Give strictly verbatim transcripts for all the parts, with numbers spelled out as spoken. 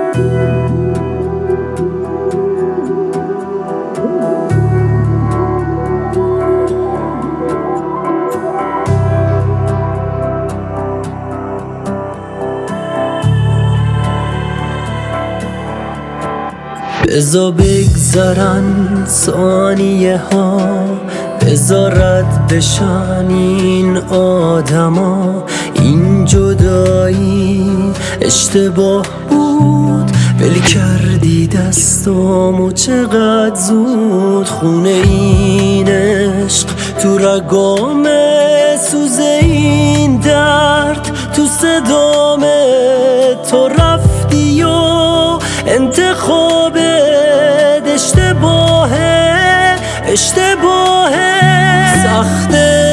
بذار بگذرن ثانیه ها، بذار رد بشن این آدما. این جدایی اشتباه بود، ولی کردی دستامو چقدر زود. خونه این عشق تو رگامه، سوز این درد تو صدامه. تو رفتی و انتخابت اشتباهه، اشتباهه. سخته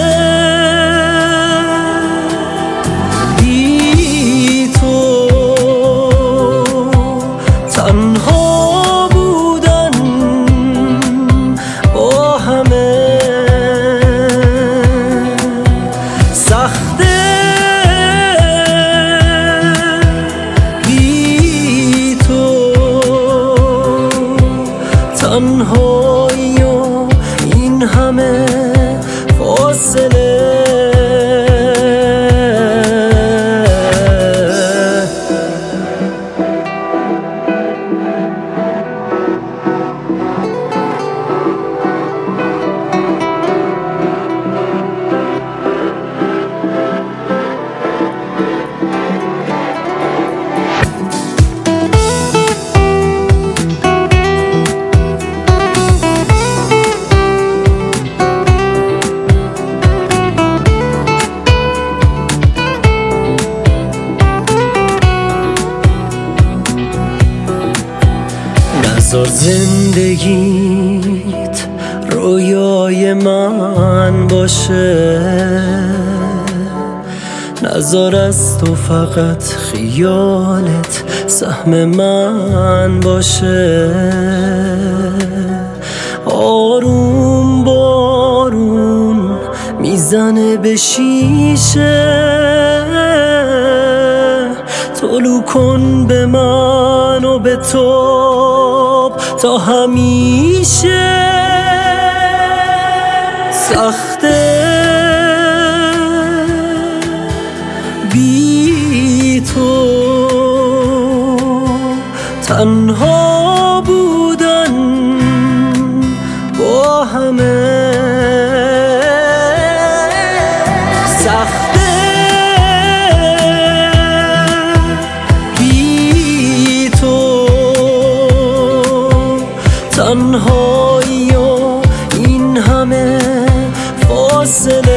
بی تو تنها بودن با همه. سخته بی تو تنهایی و این همه فاصله. نذار زندگیت رویای من باشه، نذار از تو فقط خیالت سهم من باشه. آروم بارون میزنه به شیشه، طلوع کن به من و به تو تا همیشه. سخته بی تو تنها بودن با همه. سخته بی تو تنهایی و این همه فاصله.